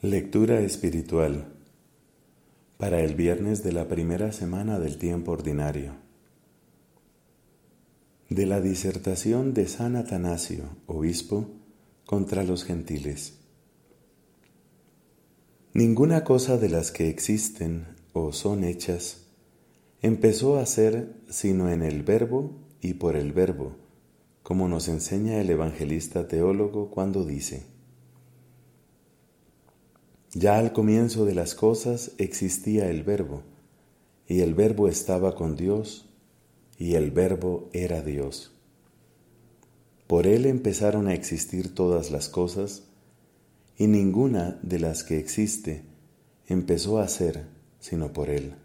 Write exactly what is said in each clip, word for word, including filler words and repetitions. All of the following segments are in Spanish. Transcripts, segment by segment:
Lectura espiritual para el viernes de la primera semana del tiempo ordinario. De la disertación de San Atanasio, obispo, contra los gentiles. Ninguna cosa de las que existen o son hechas empezó a ser sino en el Verbo y por el Verbo, como nos enseña el evangelista teólogo cuando dice: Ya al comienzo de las cosas existía el Verbo, y el Verbo estaba con Dios, y el Verbo era Dios. Por Él empezaron a existir todas las cosas, y ninguna de las que existe empezó a ser sino por Él.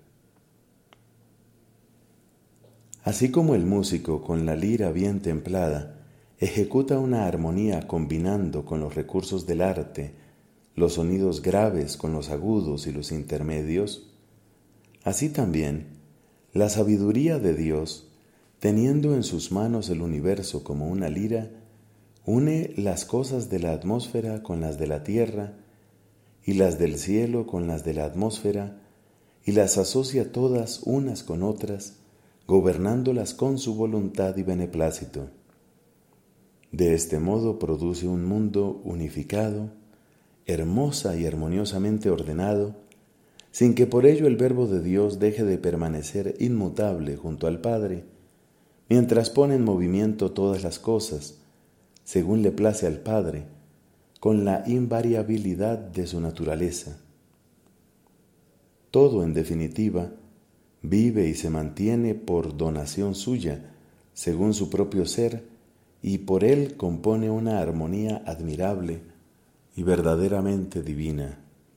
Así como el músico con la lira bien templada ejecuta una armonía combinando con los recursos del arte los sonidos graves con los agudos y los intermedios, así también la sabiduría de Dios, teniendo en sus manos el universo como una lira, une las cosas de la atmósfera con las de la tierra, y las del cielo con las de la atmósfera, y las asocia todas unas con otras, gobernándolas con su voluntad y beneplácito. De este modo produce un mundo unificado, hermosa y armoniosamente ordenado, sin que por ello el Verbo de Dios deje de permanecer inmutable junto al Padre, mientras pone en movimiento todas las cosas, según le place al Padre, con la invariabilidad de su naturaleza. Todo, en definitiva, vive y se mantiene por donación suya, según su propio ser, y por él compone una armonía admirable y verdaderamente divina.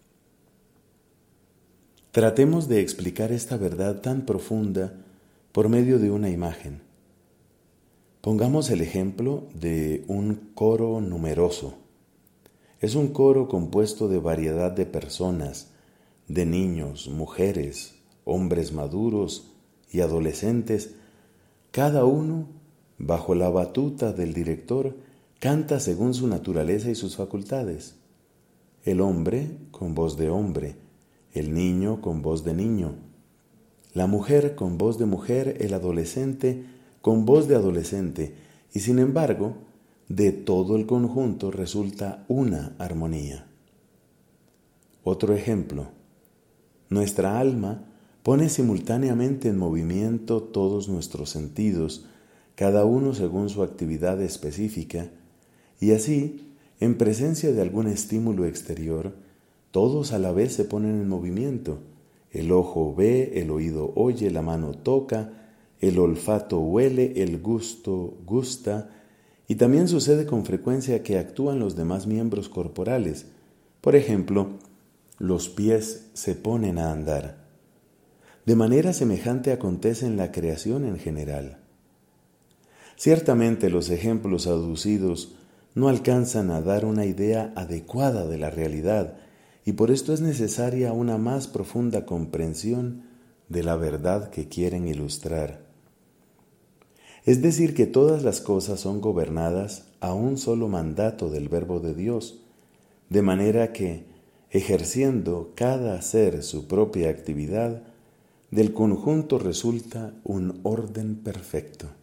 Tratemos de explicar esta verdad tan profunda por medio de una imagen. Pongamos el ejemplo de un coro numeroso. Es un coro compuesto de variedad de personas, de niños, mujeres, hombres maduros y adolescentes, cada uno, bajo la batuta del director, canta según su naturaleza y sus facultades. El hombre con voz de hombre, el niño con voz de niño, la mujer con voz de mujer, el adolescente con voz de adolescente, y sin embargo, de todo el conjunto resulta una armonía. Otro ejemplo: nuestra alma pone simultáneamente en movimiento todos nuestros sentidos, cada uno según su actividad específica, y así, en presencia de algún estímulo exterior, todos a la vez se ponen en movimiento. El ojo ve, el oído oye, la mano toca, el olfato huele, el gusto gusta, y también sucede con frecuencia que actúan los demás miembros corporales. Por ejemplo, los pies se ponen a andar. De manera semejante acontece en la creación en general. Ciertamente los ejemplos aducidos no alcanzan a dar una idea adecuada de la realidad, y por esto es necesaria una más profunda comprensión de la verdad que quieren ilustrar. Es decir, que todas las cosas son gobernadas a un solo mandato del Verbo de Dios, de manera que, ejerciendo cada ser su propia actividad, del conjunto resulta un orden perfecto.